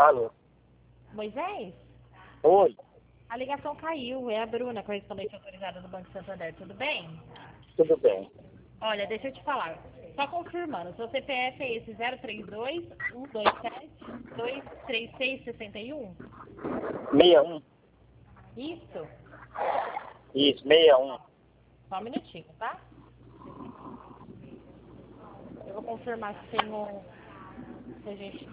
Alô? Moisés, Oi, a ligação caiu. É a Bruna, correspondente autorizada do Banco Santander. Tudo bem? tudo bem? Olha, deixa eu te falar. Só confirmando, seu CPF é esse 032 127 236 61? 61? Isso? Isso, 61. Só um minutinho, tá? Eu vou confirmar se tem um... Se a gente...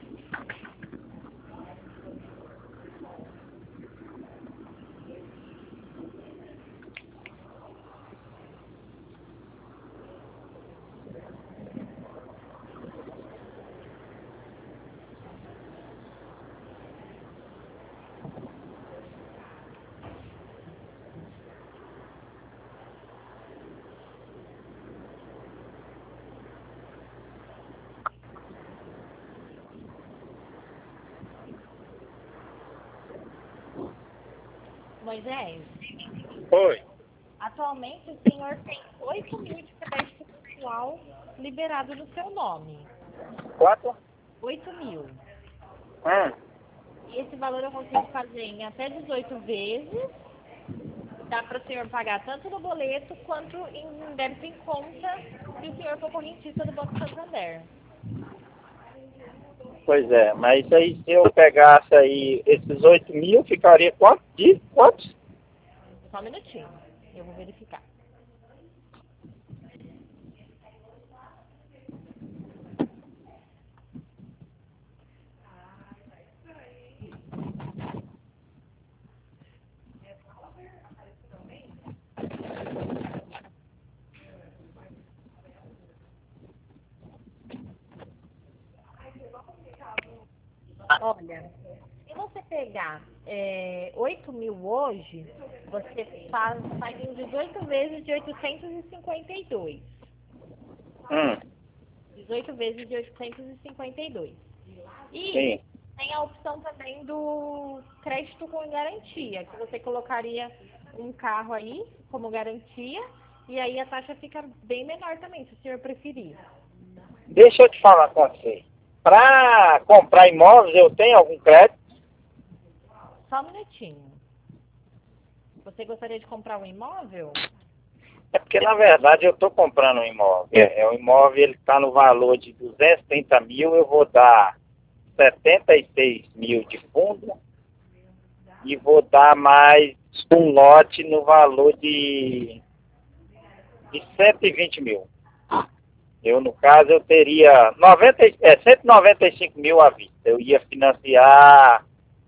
Moisés, Oi, atualmente o senhor tem 8 mil de crédito pessoal liberado no seu nome. quanto? 8 mil. Hum, E esse valor eu consigo fazer em até 18 vezes. Dá para o senhor pagar tanto no boleto quanto em débito em conta se o senhor for correntista do Banco Santander. pois é, mas aí se eu pegasse aí esses 8 mil, ficaria quanto? De quantos? Só um minutinho. Eu vou verificar. Olha, se você pegar 8 mil hoje, você faz em 18 vezes de 852. Hum, 18 vezes de 852. E sim. tem a opção também do crédito com garantia, que você colocaria um carro aí como garantia, e aí a taxa fica bem menor também, se o senhor preferir. Deixa eu te falar com você. Para comprar imóveis, eu tenho algum crédito? Só um minutinho. Você gostaria de comprar um imóvel? É porque, na verdade, eu estou comprando um imóvel. O imóvel ele está no valor de 230 mil, eu vou dar 76 mil de fundo e vou dar mais um lote no valor de 120 mil. Eu, no caso, eu teria 195 mil à vista. Eu ia financiar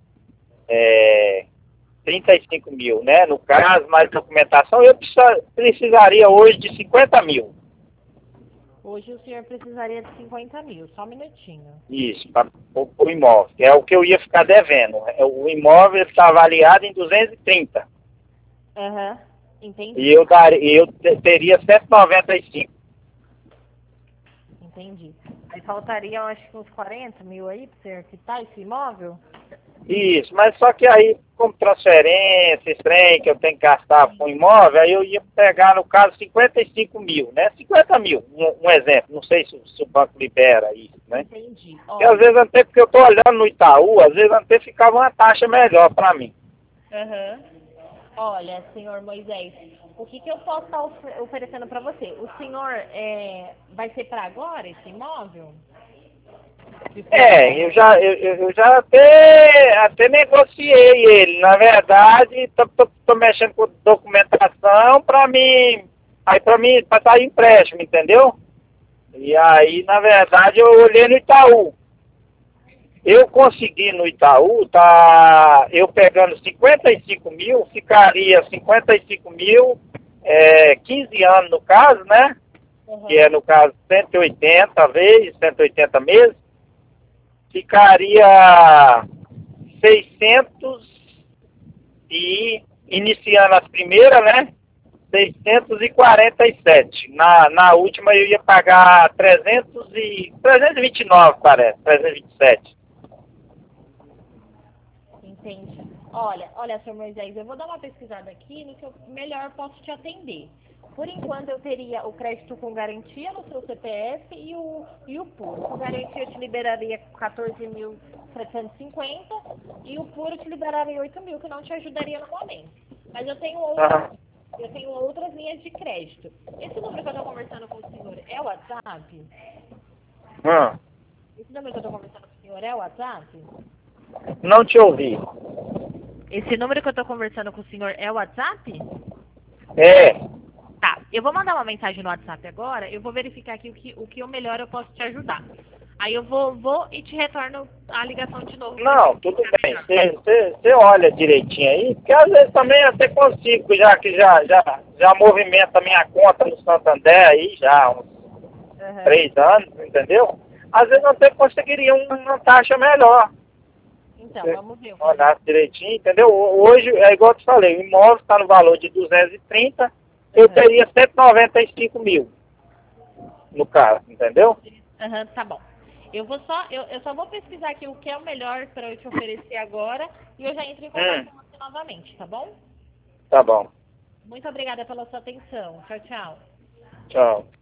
35 mil, né? No caso, mais documentação, eu precisaria hoje de 50 mil. Hoje o senhor precisaria de 50 mil, só um minutinho. Isso, para o imóvel. É o que eu ia ficar devendo. O imóvel está avaliado em 230. Aham, entendi, E eu teria 195. entendi. Aí faltariam acho que uns 40 mil aí para o senhor quitar esse imóvel? Isso, mas só que aí, como transferência, esse trem que eu tenho que gastar com imóvel, aí eu ia pegar, no caso, 55 mil, né? 50 mil, um exemplo. Não sei se o banco libera isso, né? Entendi. Porque às Olha, vezes até porque eu estou olhando no Itaú, às vezes até ficava uma taxa melhor para mim. aham. Olha, senhor Moisés, o que eu posso estar oferecendo para você? O senhor vai ser para agora esse imóvel? Eu já até negociei ele. Na verdade, tô mexendo com documentação para sair empréstimo, entendeu? E aí, na verdade, eu olhei no Itaú. Eu consegui no Itaú, eu pegando 55 mil, ficaria 55 mil, 15 anos no caso, né? Que é Uhum. no caso 180 vezes, 180 meses, ficaria 600 e, iniciando as primeiras, né? 647. Na última eu ia pagar 329, parece, 327. Entendi. Olha, senhor Moisés, eu vou dar uma pesquisada aqui no que eu melhor posso te atender. Por enquanto, eu teria o crédito com garantia no seu CPF e o puro. Com garantia, eu te liberaria 14.750 e o puro te liberaria 8.000, que não te ajudaria no momento. Mas Aham. eu tenho outras linhas de crédito. Esse número que eu estou conversando com o senhor é o WhatsApp? Hum. Esse número que eu estou conversando com o senhor é o WhatsApp? Não te ouvi. Esse número que eu estou conversando com o senhor é o WhatsApp? É. Tá, eu vou mandar uma mensagem no WhatsApp agora, eu vou verificar aqui o que eu melhor eu posso te ajudar. Aí eu vou e te retorno a ligação de novo. Não, tudo bem. Você olha direitinho aí, porque às vezes também até consigo, já que já movimenta a minha conta no Santander aí já há uns Uhum. 3 anos, entendeu? Às vezes até conseguiria uma taxa melhor. Então, Se vamos ver. olhasse direitinho, entendeu? Hoje, é igual eu te falei, o imóvel está no valor de 230, eu Uhum. teria 195 mil no caso, entendeu? Uhum, tá bom. Eu só vou pesquisar aqui o que é o melhor para eu te oferecer agora e eu já entro em contato com você novamente, tá bom? Tá bom. Muito obrigada pela sua atenção. Tchau, tchau. Tchau.